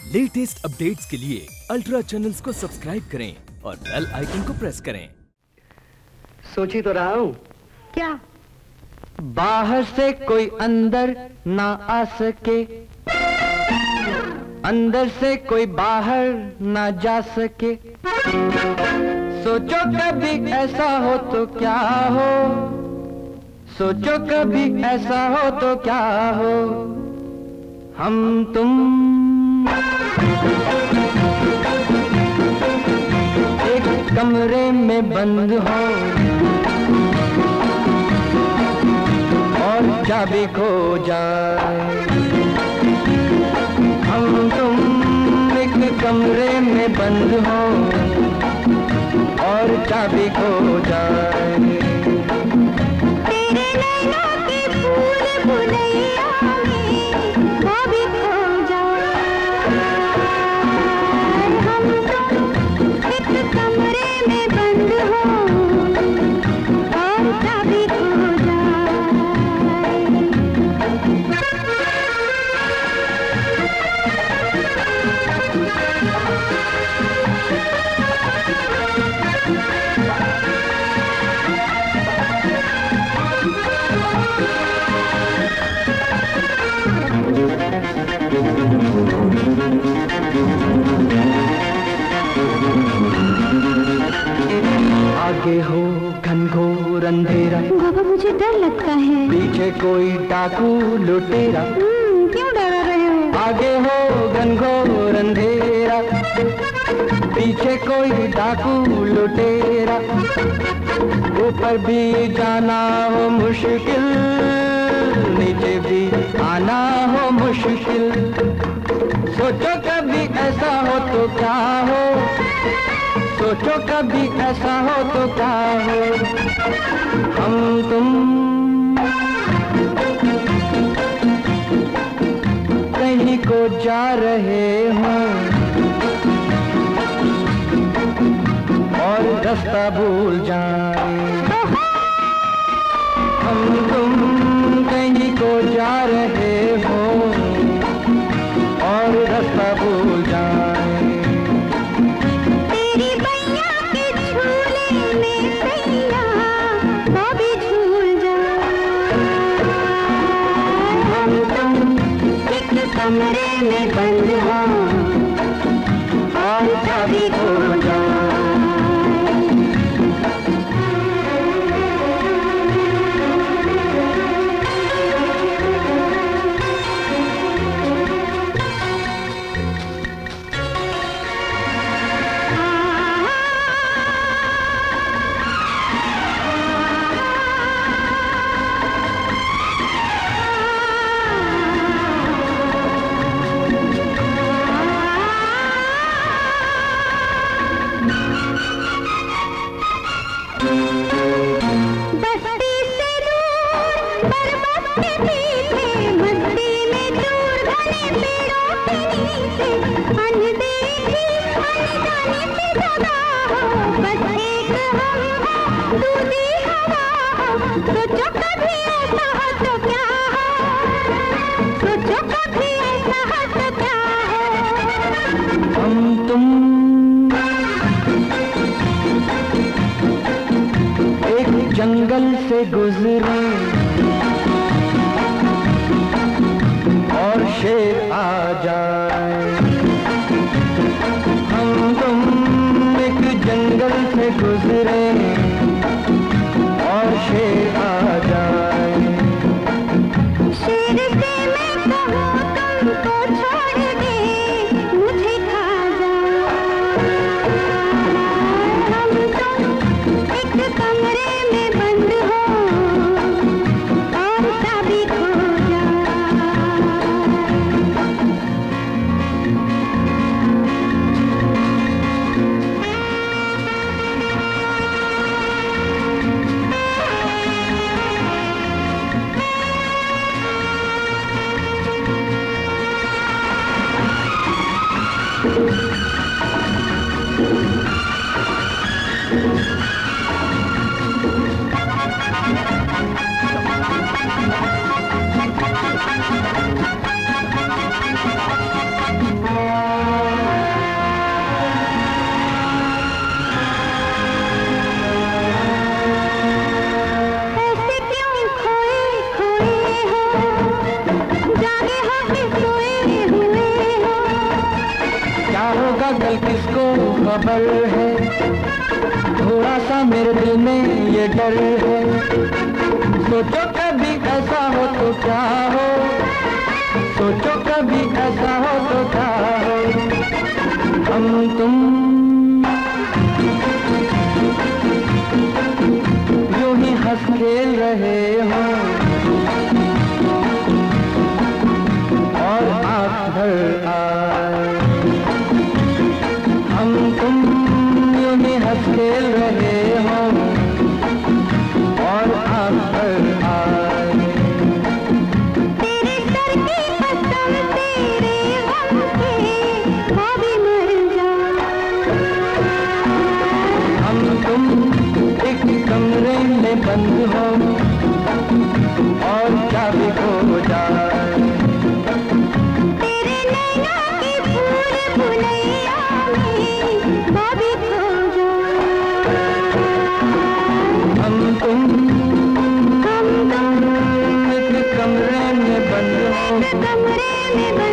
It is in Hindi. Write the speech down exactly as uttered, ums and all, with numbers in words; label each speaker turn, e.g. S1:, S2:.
S1: लेटेस्ट अपडेट्स के लिए अल्ट्रा चैनल्स को सब्सक्राइब करें और बेल आइकन को प्रेस करें।
S2: सोची तो रहा हूँ।
S3: क्या?
S2: बाहर से कोई अंदर ना आ सके, अंदर से कोई बाहर ना जा सके। सोचो कभी ऐसा हो तो क्या हो, सोचो कभी ऐसा हो तो क्या हो। हम तुम एक कमरे में बंद हो और चाबी खो जाए। हम तुम एक कमरे में बंद हो और चाबी खो जाए।
S3: तेरे नैनों के फूल भुलैया में वो भी खो जाए। हम तुम एक कमरे में बंद हो और चाबी खो जाए।
S2: आगे हो घनघोर अंधेरा,
S3: बाबा मुझे डर लगता है।
S2: पीछे कोई डाकू लुटेरा।
S3: हम्म, क्यों डरा रहे हो?
S2: आगे हो घनघोर अंधेरा, पीछे कोई डाकू लुटेरा। ऊपर भी जाना हो मुश्किल, नीचे भी आना हो मुश्किल। सोचो कभी ऐसा हो तो क्या हो, सोचो कभी ऐसा हो तो क्या हो। हम तुम कहीं को जा रहे हो और रास्ता भूल जाए। हम तुम कहीं को जा रहे हो और रास्ता भूल जाए।
S3: तेरी बैया के झूले में सैया वो भी झूल जाए। हम तुम एक कमरे में बंद हो और चाबी खो जाए।
S2: जंगल से गुजरे और शेर आ जाए। हम तुम एक जंगल से गुजरे और शेर आ जाए।
S3: शेर से मैं कहूँ तुमको छोड़ दे, मुझे खा जाए। हम तुम एक कमरे में बंद हो और चाबी खो जाए।
S2: का कल किसको खबर है, थोड़ा सा मेरे दिल में ये डर है। सोचो कभी ऐसा हो तो क्या हो, सोचो कभी ऐसा हो तो क्या हो, हम तुम यूं ही हंस खेल रहे हो और आँख भर आए, हम तुम यूं ही हंस खेल रहे हो और आँख भर आए।
S3: तेरे सर की कसम तेरे गम के वो भी मर जाए।
S2: हम तुम एक कमरे में बंद हो और चाबी खो जाए।
S3: तेरे नैना की भूल भुलैया में वो भी खो जाए।
S2: हम तुम
S3: हम तुम
S2: एक कमरे में बंद हो
S3: कमरे में